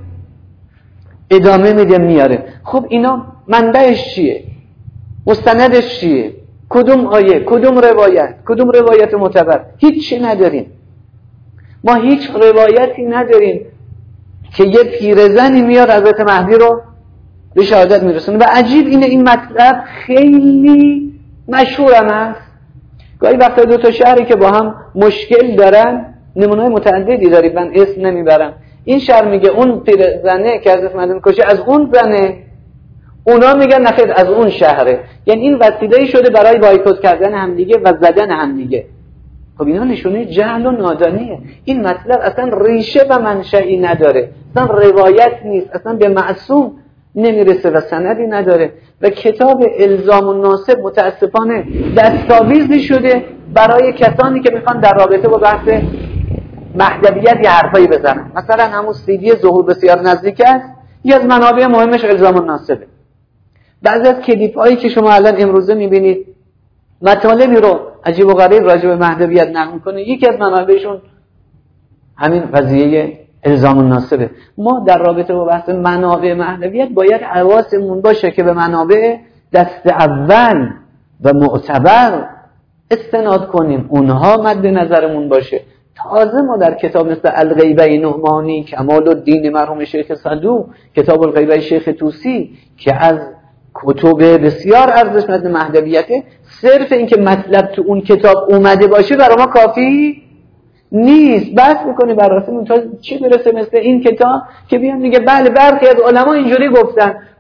ادامه میده میاره. خب اینا منبعش چیه؟ مستندش چیه؟ کدوم آیه؟ کدوم روایت؟ کدوم روایت معتبر؟ هیچ چی نداریم. ما هیچ روایتی نداریم که یه پیرزنی میاد حضرت مهدی رو به شهادت میرسونه. و عجیب اینه این مطلب خیلی مشهور هم هست. گاهی وقتا دو تا شهری که با هم مشکل دارن، نمونه متعددی داریم، من اسم نمیبرم، این شهر میگه اون پیرزنه که حضرت مهدی میکشه از اون زنه، اونا میگن نخیر از اون شهره. یعنی این وسیله‌ای شده برای بایکوت کردن همدیگه و زدن همدیگه. خب اینا نشونه جهل و نادانیه. این مطلب اصلا ریشه و منشئی نداره، اصلا روایت نیست، اصلا به معصوم نمیرسه و سندی نداره. و کتاب الزام الناصب متاسفانه دستاویزی شده برای کسانی که میخوان در رابطه با بحث مهدویت یه حرفایی بزنن. مثلا همون سیدی ظهور بسیار نزدیک است، یه از منابع مهمش الزام الناصبه. بعضی از کلیپ هایی که شما الان امروزه میبینید مطالبی رو عجیب و غریب راجع به مهدویت نقل میکنه، یکی از منابعشون همین قضیه الزام الناصبه. ما در رابطه با بحث منابع مهدویت باید حواسمون باشه که به منابع دست اول و معتبر استناد کنیم، اونها مد نظرمون باشه. تازه ما در کتاب مثل الغیبه نعمانی، کمال الدین مرحوم شیخ صدوق، کتاب الغیبه شیخ طوسی که از کتب بسیار ارزشمند مهدویته، صرف این که مطلب تو اون کتاب اومده باشه برای ما کافی نیست. بحث میکنه براسمون تا چی برسه مثل این کتاب که بیان میگه بله برخی از علما اینجوری گفتن،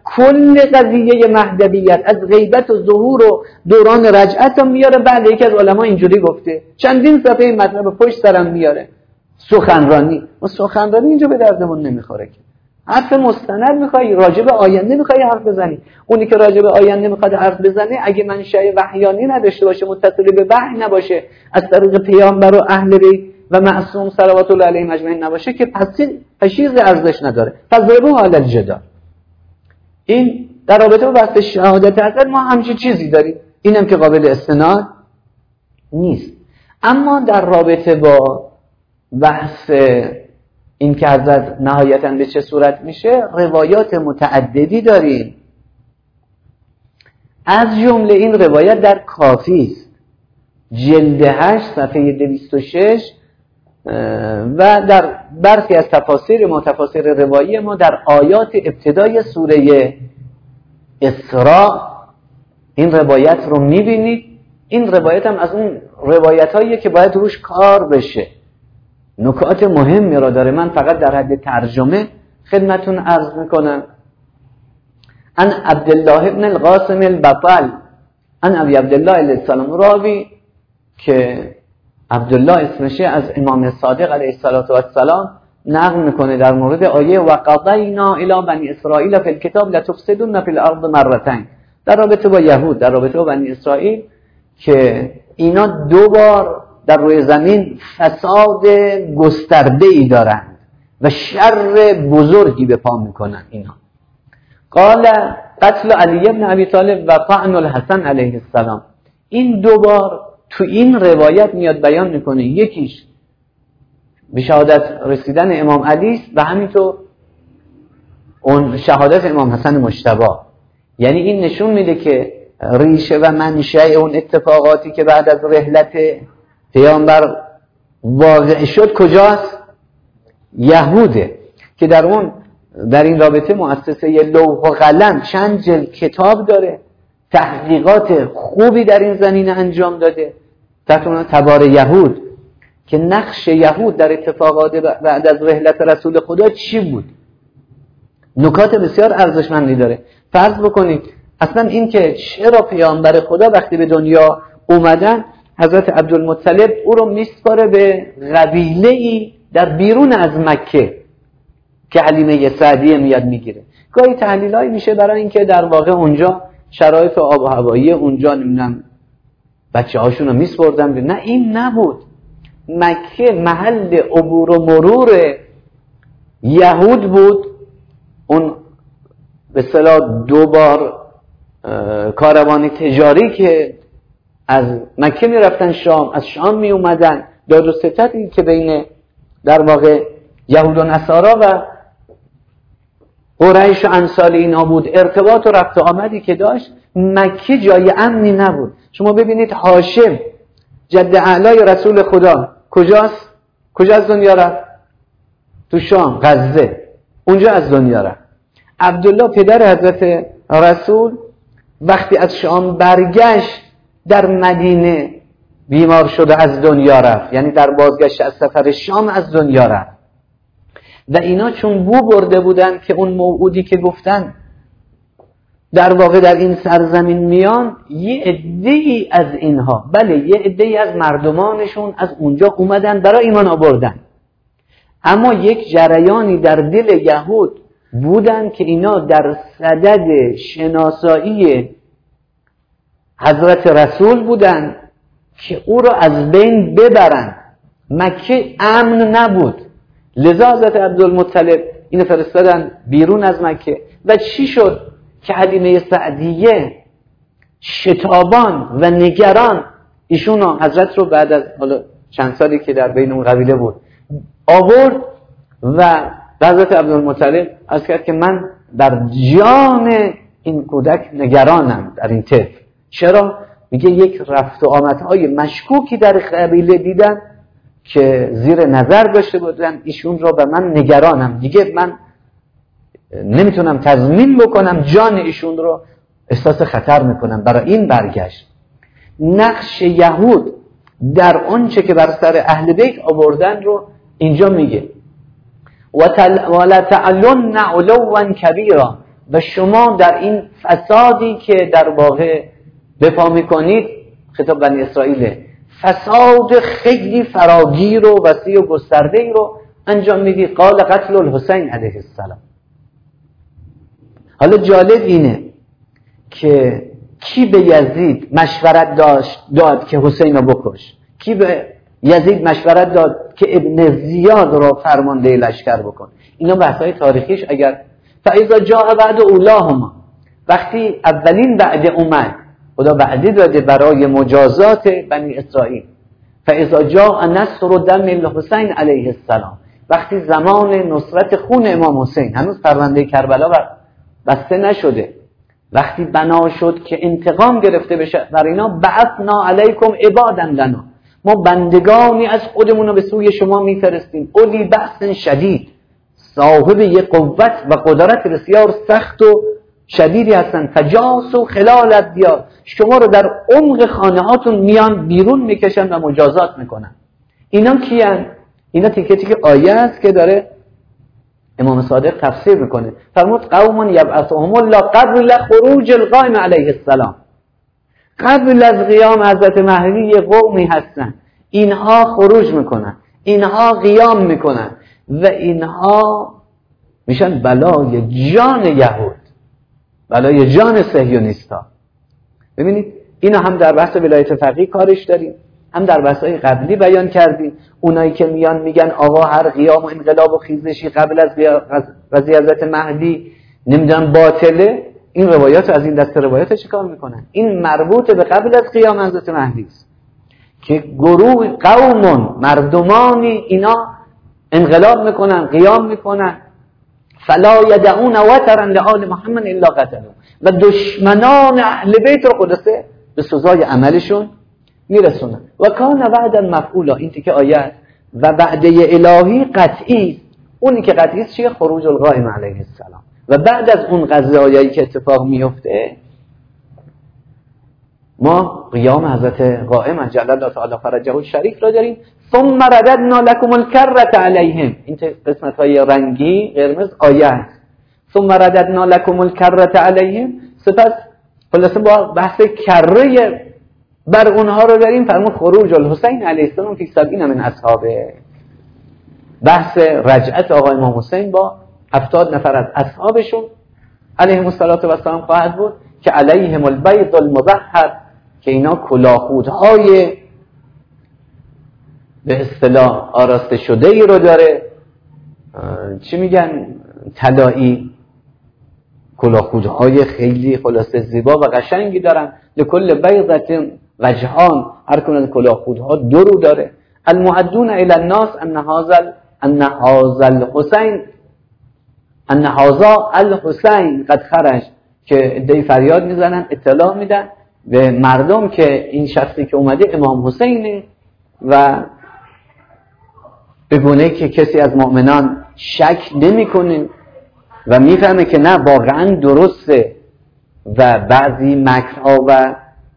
کل قضیه مهدویت از غیبت و ظهور و دوران رجعت هم میاره. بعد یکی از علما اینجوری گفته، چندین صفحه مطلب پشت سرم میاره. سخنرانی و سخنرانی اینجا به دردمون نمیخوره که. حرف مستند میخوای، راجع به آینده میخوای حرف بزنی. اونی که راجع به آینده میخواد حرف بزنه اگه منشأ وحیانی نداشته باشه، متصل به وحی نباشه، از طریق پیامبر و اهل بیت و معصوم صلوات الله علیهم اجمعین نباشه، که پس چیز ارزش نداره. فضربوه علی الجدال. این در رابطه با بحث شهادت حضرت ما همچین چیزی داریم، اینم که قابل استناد نیست. اما در رابطه با بحث این که حضرت نهایتاً به چه صورت میشه، روایات متعددی داریم. از جمله این روایت در کافی است، جلد هشت صفحه دویست و شش، و در برخی از تفاسیر ما، تفاسیر روایی ما، در آیات ابتدای سوره اسراء این روایت رو میبینید. این روایت هم از اون روایت هاییه که باید روش کار بشه، نکات مهمی را داره. من فقط در حد ترجمه خدمتون عرض میکنم. ان عبدالله ابن القاسم البطل ان ابی عبدالله علیه السلام، راوی که عبدالله اسمشه، از امام صادق علیه السلام نقل میکنه در مورد آیه و قضینا الی بنی اسرائیل فی الکتاب لتفسدن فی الارض مرتین، در رابطه با یهود، در رابطه با بنی اسرائیل، که اینا دو بار در روی زمین فساد گسترده ای دارند و شر بزرگی به پا میکنن اینا. قال قتل علی ابن ابی طالب و طعن الحسن علیه السلام. این دو بار تو این روایت میاد بیان میکنه، یکیش به شهادت رسیدن امام علی است و همینطور اون شهادت امام حسن مجتبی. یعنی این نشون میده که ریشه و منشأ اون اتفاقاتی که بعد از رحلت پیامبر واقع شد کجاست؟ یهوده، که در اون در این رابطه مؤسسه لوح و قلم چند جلد کتاب داره، تحقیقات خوبی در این زمینه انجام داده، تحت عنوان تبار یهود، که نقش یهود در اتفاقات بعد از رحلت رسول خدا چی بود. نکات بسیار ارزشمندی داره. فرض بکنید اصلا این که چرا پیامبر خدا وقتی به دنیا اومدن حضرت عبدالمطلب او رو میسپاره به قبیله‌ای در بیرون از مکه که حلیمه سعدیه میاد میگیره. گاهی تحلیلایی میشه برای اینکه در واقع اونجا شرایط آب و هوایی اونجا نمیدونم بچه هاشون رو میسپردن. نه، این نبود. مکه محل عبور و مرور یهود بود. اون به اصطلاح دو بار کاروان تجاری که از مکه می رفتن شام، از شام می اومدن، داد و ستدی که بین در واقع یهود و نصارا و قریش و انصار اینا بود، ارتباط و رفت و آمدی که داشت. مکه جای امنی نبود. شما ببینید هاشم جد اعلای رسول خدا کجاست؟ کجا از دنیا رفت؟ تو شام، غزه، اونجا از دنیا رفت. عبدالله پدر حضرت رسول وقتی از شام برگشت در مدینه بیمار شده از دنیا رفت، یعنی در بازگشت از سفر شام از دنیا رفت. و اینا چون بو برده بودن که اون موعودی که گفتن در واقع در این سرزمین میان، یه عده‌ای از اینها، بله یه عده‌ای از مردمانشون از اونجا اومدن برای ایمان آوردن، اما یک جریانی در دل یهود بودن که اینا در صدد شناسایی حضرت رسول بودن که او را از بین ببرن. مکه امن نبود، لذا حضرت عبدالمطلب اینو فرستادن بیرون از مکه. و چی شد که حلیمه سعدیه شتابان و نگران ایشون حضرت رو بعد از حالا چند سالی که در بین اون قبیله بود آورد و حضرت عبدالمطلب عرض کرد که من در جان این کودک نگرانم، در این طفل. چرا؟ میگه یک رفت و آمدهای مشکوکی در قبیله دیدن که زیر نظر داشته بودن ایشون را و من نگرانم، دیگه من نمیتونم تضمین بکنم جان ایشون رو، احساس خطر میکنم. برای این برگشت. نقش یهود در آنچه که بر سر اهل بیت آوردن رو اینجا میگه ولتعلن علوا کبیرا و شما در این فسادی که در واقع بپا میکنید، خطاب بنی اسرائیل، فساد خیلی فراگیر و وسیع و گسترده ای رو انجام میدید. قال قتل الحسین علیه السلام. حالا جالب اینه که کی به یزید مشورت داشت داد که حسین رو بکش؟ کی به یزید مشورت داد که ابن زیاد رو فرمانده لشکر بکن؟ اینا بحث‌های تاریخیش. اگر فاذا جاء بعد اولاهما، وقتی اولین وعده اومد، خدا وعده داده برای مجازات بنی اسرائیل، فاذا جاء نصر دم الحسین علیه السلام، وقتی زمان نصرت خون امام حسین، هنوز پرونده کربلا بسته نشده، وقتی بنا شد که انتقام گرفته بشه بر اینا، بعثنا علیکم عبادا لنا، ما بندگانی از خودمون رو به سوی شما میفرستیم، اولی بأس شدید، صاحب یک قوت و قدرت بسیار سخت و شدیدی هستن، فجاسوا خلال الدیار، شما رو در عمق خانه هاتون میان بیرون میکشن و مجازات میکنن. اینا کیان؟ اینا تیکه تیکه آیه است که داره امام صادق تفسیر میکنه. فرمود قوم یبعثهم الله قبل خروج القائم علیه السلام، قبل از قیام حضرت مهدی یه قومی هستن، اینها خروج میکنن، اینها قیام میکنن و اینها میشن بلای جان یهود، بلای جان صهیونیستا. ببینید اینا هم در بحث ولایت فقیه کارش داریم، هم در بحث‌های قبلی بیان کردیم. اونایی که میان میگن آقا هر قیام و انقلاب و خیزشی قبل از قضیه حضرت مهدی نمیدونم باطله، این روایات از این دست روایات چیکار میکنن؟ این مربوط به قبل از قیام حضرت مهدی است که گروه قومون، مردمانی اینا انقلاب میکنن، قیام میکنن، فلا یدعون وترا لآل محمد الا قتلوا، و دشمنان اهل بیت رو خلاصه به سزای عملشون میرسونن. و کان وعدا مفعولا، این تیکه آیه و وعده الهی قطعی. اونی که قطعی است چیه؟ خروج القائم علیه السلام. و بعد از اون قضایایی که اتفاق میفته، ما قیام حضرت قائم جل الله تعالی فرجه الشریف را داریم. ثم رددنا لكم الكرة علیهم، این قسمت های رنگی قرمز آیه است. ثم رددنا لكم الكرة علیهم، سپس خلاصه با بحث کره بر اونها رو داریم. فرمود خروج الحسین علیه السلام فی سبعین من اصحابه، بحث رجعت آقای امام حسین با هفتاد نفر از اصحابشون علیهم السلام خواهد بود که علیهم البیض المبهر، که اینا کلاهخودهای به اصطلاح آراسته شده ای رو داره، چی میگن، طلایی، کلاهخودهای خیلی خلاصه زیبا و قشنگی دارن. لکل بیضة وجهان، هر کدوم از کلاهخودها دو رو داره. المعدون الی الناس ان هذا ان هذا الحسین ان هذا الحسین قد خرج، که ادعای فریاد میزنن، اطلاع میدن به مردم که این شخصی که اومده امام حسینه، و به گونه‌ای که کسی از مؤمنان شک نمیکنه و میفهمه که نه واقعا درسته. و بعضی مکرها و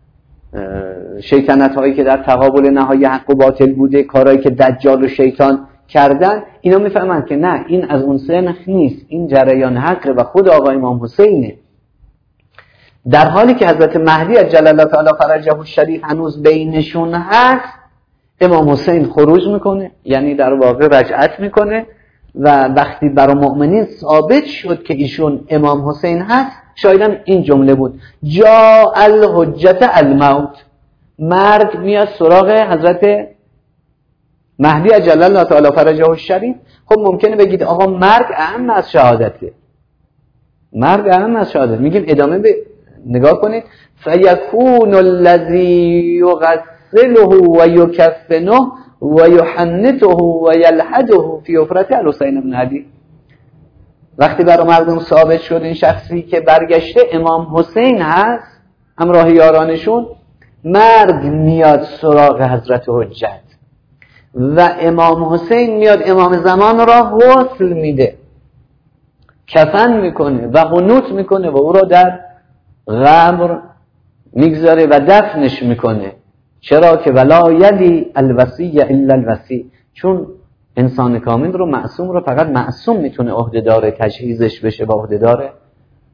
شیطنت هایی که در تقابل نهایی حق و باطل بوده، کارهایی که دجال و شیطان کردن، اینا میفهمن که نه این از اون سنخ نیست، این جریان حقه و خود آقا امام حسینه. در حالی که حضرت مهدی عجل الله تعالی فرجه الشریف هنوز بینشون هست، امام حسین خروج میکنه، یعنی در واقع رجعت میکنه. و وقتی برای مؤمنین ثابت شد که ایشون امام حسین هست، شایدم این جمله بود جا الحجت الموت، مرگ میاد سراغ حضرت مهدی عجل الله تعالی فرجه الشریف. خب ممکنه بگید آقا مرگ اهم از شهادته، مرگ اهم از شهادت. میگیم ادامه به نگاه کنید. فیکون الذی یغسله و یکفنه و یحنطه و یلحده فی حفرة الحسین بن علی. وقتی برای مردم ثابت شد این شخصی که برگشته امام حسین هست همراه یارانشون، مرگ میاد سراغ حضرت حجت و امام حسین میاد امام زمان را غسل میده، کفن میکنه و قنوت میکنه و او را در قبر میگذاره و دفنش میکنه. چرا که ولا یلی الوصی الا الوصی، چون انسان کامل رو، معصوم رو، فقط معصوم میتونه عهدهدار تجهیزش بشه و عهدهدار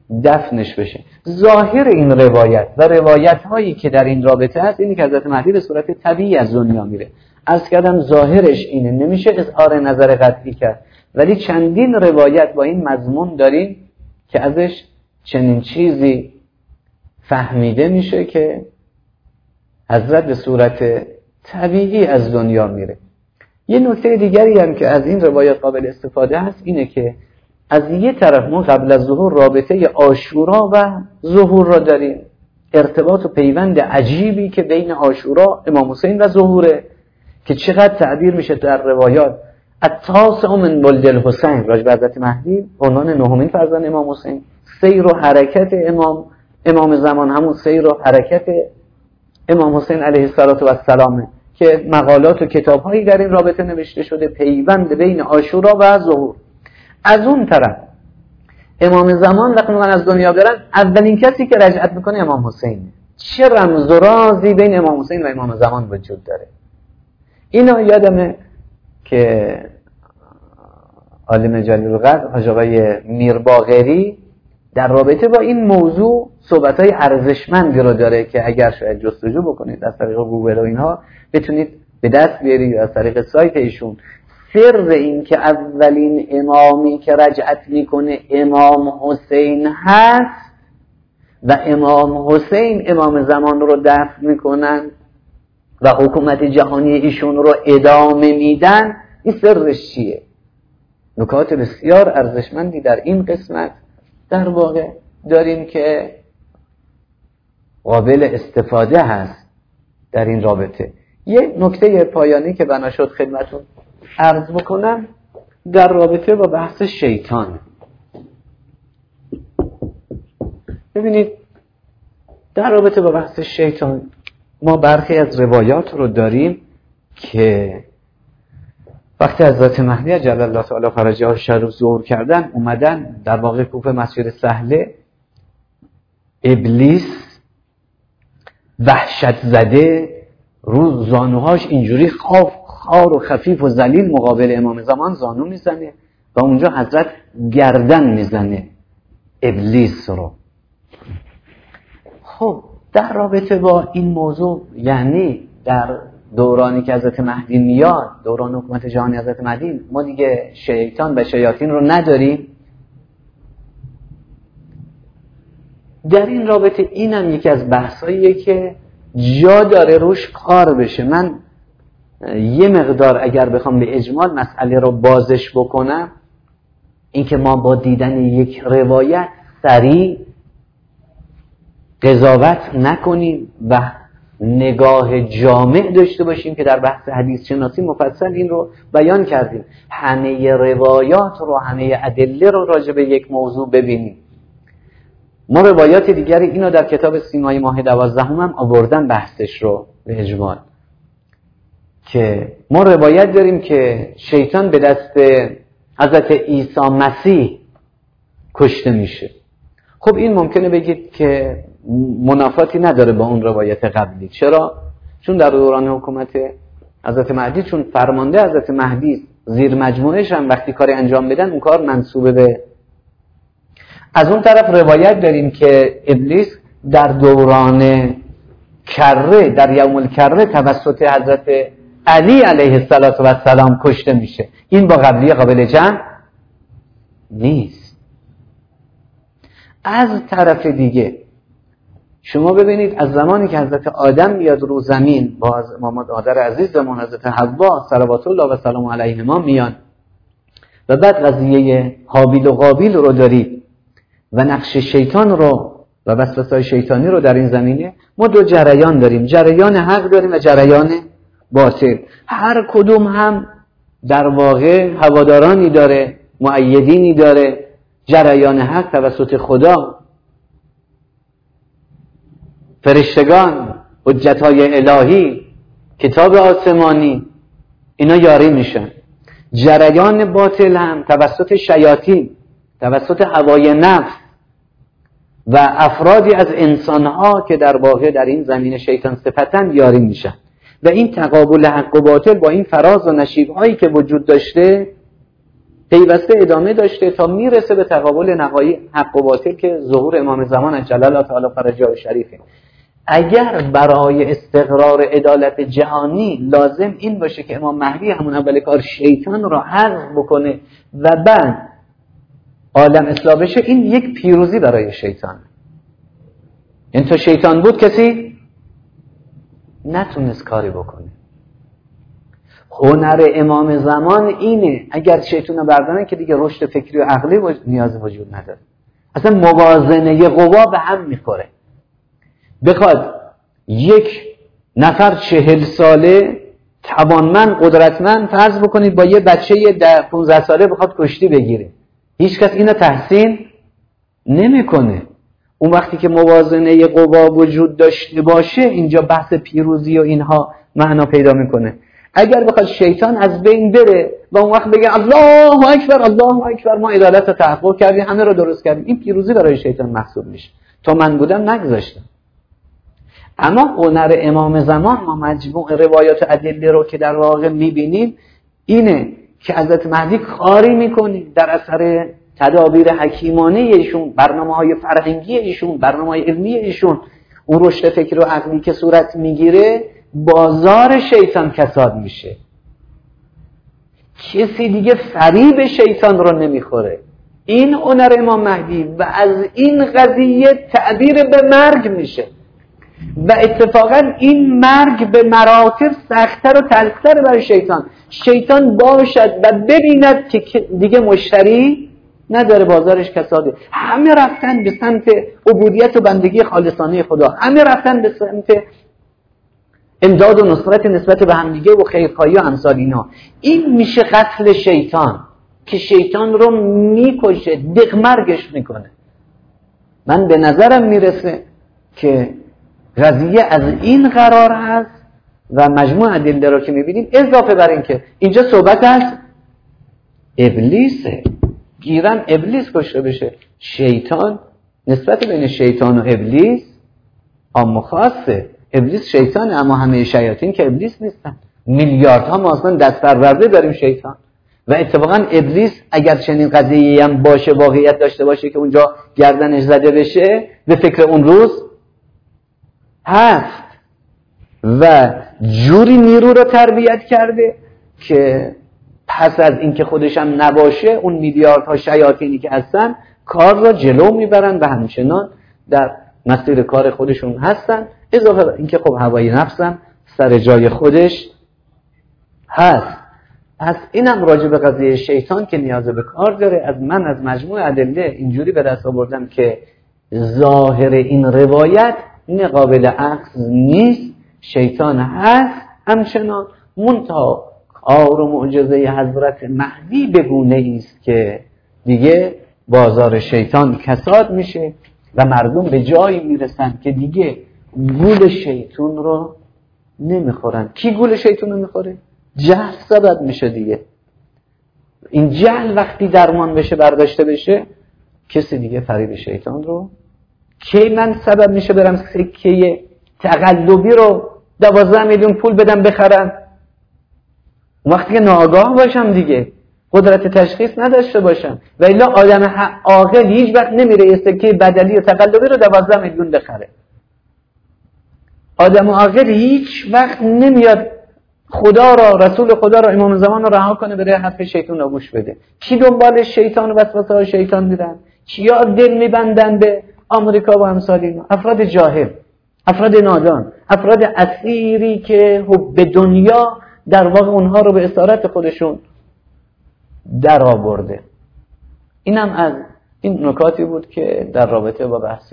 دفنش بشه. ظاهر این روایت و روایت هایی که در این رابطه هست اینه که حضرت مهدی به صورت طبیعی از دنیا میره. عرض کردم ظاهرش اینه، نمیشه اظهار نظر قطعی کرد، ولی چندین روایت با این مضمون داریم که ازش چنین چیزی فهمیده میشه که حضرت به صورت طبیعی از دنیا میره. یه نکته دیگری هم که از این روایات قابل استفاده هست اینه که از یه طرف ما قبل از ظهور رابطه عاشورا و ظهور را داریم، ارتباط و پیوند عجیبی که بین عاشورا امام حسین و ظهوره که چقدر تعبیر میشه در روایات التاسع من ولد الحسین، راجع به حضرت مهدی عنوان نهمین فرزند امام حسین، سیر و حرکت امام امام زمان همون سیر و حرکت امام حسین علیه السلام که مقالات و کتاب‌هایی در این رابطه نوشته شده، پیوند بین عاشورا و ظهور. از اون طرف امام زمان وقتی من از دنیا برن اولین کسی که رجعت میکنه امام حسینه. چه رمز و رازی بین امام حسین و امام زمان وجود داره. اینو یادمه که عالم جلیل القدر حاج آقای میر باقری در رابطه با این موضوع صحبت‌های ارزشمندی رو داره که اگر شاید جستجو بکنید از طریق گوگل و اینها بتونید به دست بیارید از طریق سایت ایشون. سر این که اولین امامی که رجعت میکنه امام حسین هست و امام حسین امام زمان رو دفن میکنن و حکومت جهانی ایشون رو ادامه میدن، این سرش چیه؟ نکات بسیار ارزشمندی در این قسمت در واقع داریم که قابل استفاده هست در این رابطه. یه نکته پایانی که بنا شد خدمتون عرض بکنم در رابطه با بحث شیطان. ببینید در رابطه با بحث شیطان ما برخی از روایات رو داریم که وقتی حضرت مهدی جل الله تعالی فرجه شریف ظهور کردن اومدن در واقع کوفه مسجد سهله، ابلیس وحشت زده رو زانوهاش اینجوری خاف خار و خفیف و ذلیل مقابل امام زمان زانو میزنه و اونجا حضرت گردن میزنه ابلیس رو. خب در رابطه با این موضوع، یعنی در دورانی که حضرت مهدی میاد، دوران حکومت جهانی حضرت مهدی، ما دیگه شیطان و شیاطین رو نداریم. در این رابطه اینم یکی از بحثاییه که جا داره روش کار بشه. من یه مقدار اگر بخوام به اجمال مسئله رو بازش بکنم، اینکه ما با دیدن یک روایت سریع قضاوت نکنیم و نگاه جامع داشته باشیم که در بحث حدیث شناسی مفصل این رو بیان کردیم. همه روایات رو، همه ادله رو راجع به یک موضوع ببینیم. ما روایات دیگری اینو در کتاب سیمای ماه دوازدهم هم آوردن بحثش رو به اجمال، که ما روایت داریم که شیطان به دست حضرت عیسی مسیح کشته میشه. خب این ممکنه بگید که منافاتی نداره با اون روایت قبلی. چرا؟ چون در دوران حکومت حضرت مهدی، چون فرمانده حضرت مهدی، زیر مجموعش هم وقتی کاری انجام بدن اون کار منسوبه به. از اون طرف روایت داریم که ابلیس در دوران کره، در یوم الکره توسط حضرت علی علیه السلام کشته میشه. این با قبلی قابل جمع نیست. از طرف دیگه شما ببینید از زمانی که حضرت آدم میاد رو زمین با مادر عزیزمون حضرت حوا صلوات الله و سلام علیهما میان و بعد قضیه حابیل و قابیل رو دارید و نقش شیطان رو و وسوسه‌های شیطانی رو در این زمینه، ما دو جریان داریم، جریان حق داریم و جریان باطل. هر کدوم هم در واقع هوادارانی داره، مؤیدینی داره. جریان حق توسط خدا، فرشتگان، حجت‌های الهی، کتاب آسمانی، اینا یاری میشن. جریان باطل هم توسط شیاطین، توسط هوای نفس و افرادی از انسانها که در واقع در این زمین شیطان صفتن یاری میشن. و این تقابل حق و باطل با این فراز و نشیب‌هایی که وجود داشته پیوسته ادامه داشته تا میرسه به تقابل نهایی حق و باطل که ظهور امام زمان عجل الله تعالی فرجه شریفه. اگر برای استقرار عدالت جهانی لازم این باشه که امام مهدی همون اول کار شیطان را حذف بکنه و بعد عالم اصلاح بشه، این یک پیروزی برای شیطان. این تا شیطان بود کسی نتونست کاری بکنه. هنر امام زمان اینه اگر شیطان رو بردارن که دیگه رشد فکری و عقلی نیاز وجود نداره، اصلا موازنه قوا به هم میخوره. بخواد یک نفر چهل ساله توانمند قدرتمند فرض بکنید با یه بچه ده پونزده ساله بخواد کشتی بگیره، هیچ کس اینو تحسین نمیکنه. اون وقتی که موازنه قوا وجود داشته باشه اینجا بحث پیروزی و اینها معنا پیدا میکنه. اگر بخواد شیطان از بین بره و اون وقت بگه الله اکبر الله اکبر ما عدالت رو تحقق کردیم همه رو درست کردیم، این پیروزی برای شیطان محسوب میشه. تا من بودم نگذاشتم. اما هنر امام زمان ما مجموع روایات ادله رو که در واقع میبینیم اینه که حضرت مهدی کاری میکنه در اثر تدابیر حکیمانه ایشون، برنامه‌های فرهنگی ایشون، برنامه‌های علمی ایشون، اون رشد فکر و عقلی که صورت میگیره بازار شیطان کساد میشه. کسی دیگه فریب شیطان رو نمیخوره. این هنر امام مهدی و از این قضیه تعبیر به مرگ میشه و اتفاقا این مرگ به مراتب سخت‌تر و تلخ‌تر برای شیطان. شیطان باشد و ببیند که دیگه مشتری نداره، بازارش کساده، همه رفتن به سمت عبودیت و بندگی خالصانه خدا، همه رفتن به سمت امداد و نصرت نسبت به همدیگه و خیرخواهی و امثال اینا. این میشه قتل شیطان که شیطان رو میکشه، دقمرگش میکنه. من به نظرم میرسه که قضیه از این قرار هست و مجموع ادله رو که میبینیم اضافه بر این که اینجا صحبت از ابلیسه، گیرن ابلیس کشته بشه. شیطان، نسبت بین شیطان و ابلیس عام و خاصه. ابلیس شیطانه اما همه شیاطین که ابلیس نیستن. میلیاردها ما اصلا دست پرورده داریم شیطان و اتفاقا ابلیس اگر چنین قضیه‌ای هم باشه، واقعیت داشته باشه که اونجا گردنش زده بشه، به فکر اون روز هست و جوری نیرو رو تربیت کرده که پس از اینکه خودش هم نباشه اون میلیاردها شیاطینی که هستن کار را جلو میبرن و همچنان در مسیر کار خودشون هستن. اضافه بر اینکه خب هوای نفسم سر جای خودش هست. پس اینم راجع به قضیه شیطان که نیاز به کار داره. از من از مجموع ادله اینجوری به دست آوردم که ظاهر این روایت این قابل عکس نیست، شیطان هست همچنان، منتها کار و معجزه حضرت مهدی به گونه است که دیگه بازار شیطان کساد میشه و مردم به جایی میرسن که دیگه گول شیطان رو نمیخورن. کی گول شیطان رو میخوره؟ جهل سبب میشه دیگه. این جهل وقتی درمان بشه، برداشته بشه، کسی دیگه فریب شیطان رو کی من سبب میشه برم سکه تقلبی رو دوازده میلیون پول بدم بخرم؟ وقتی که ناآگاه باشم دیگه، قدرت تشخیص نداشته باشم. و الا آدم عاقل هیچ وقت نمیره یه سکه بدلی و تقلبی رو دوازده میلیون بخره. آدم عاقل هیچ وقت نمیاد خدا را، رسول خدا را، امام زمان را رها کنه بره حرف شیطان را گوش بده. کی دنبال شیطان و وسوسه های شیطان میرن؟ کیا دل میبندن به آمریکا و امثال اینا؟ افراد جاهل، افراد نادان، افراد اسیری که حب دنیا در واقع اونها رو به اسارت خودشون در آورده. اینم از این نکاتی بود که در رابطه با بحث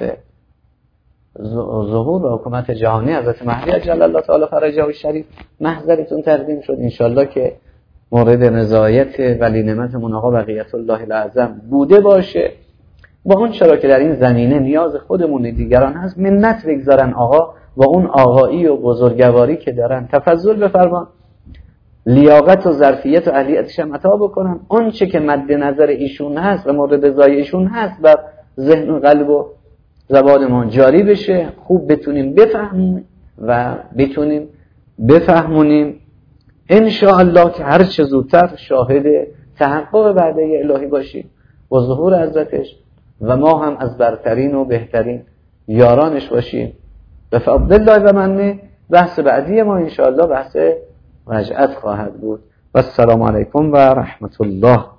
ظهور و حکومت جهانی حضرت مهدی عجل الله تعالی فرجه شریف محضرتون تقدیم شد. انشالله که مورد رضایت ولی نعمتمون آقا بقیت الله الاعظم بوده باشه. با اون چرا که در این زمینه نیاز خودمون دیگران هست منت بگذارن آقا و اون آقایی و بزرگواری که دارن تفضل بفرمان، لیاقت و ظرفیت و اهلیتش هم عطا بکنن. اون چه که مد نظر ایشون هست و مورد رضای ایشون هست بر ذهن و قلب و زبان ما جاری بشه، خوب بتونیم بفهمیم و بتونیم بفهمونیم ان شاء الله که هر چه زودتر شاهد تحقق وعده الهی باشیم با ظهور حضرتش و ما هم از برترین و بهترین یارانش باشیم. به فضل الله و منه. بحث بعدی ما انشاءالله بحث رجعت خواهد بود. و السلام علیکم و رحمت الله.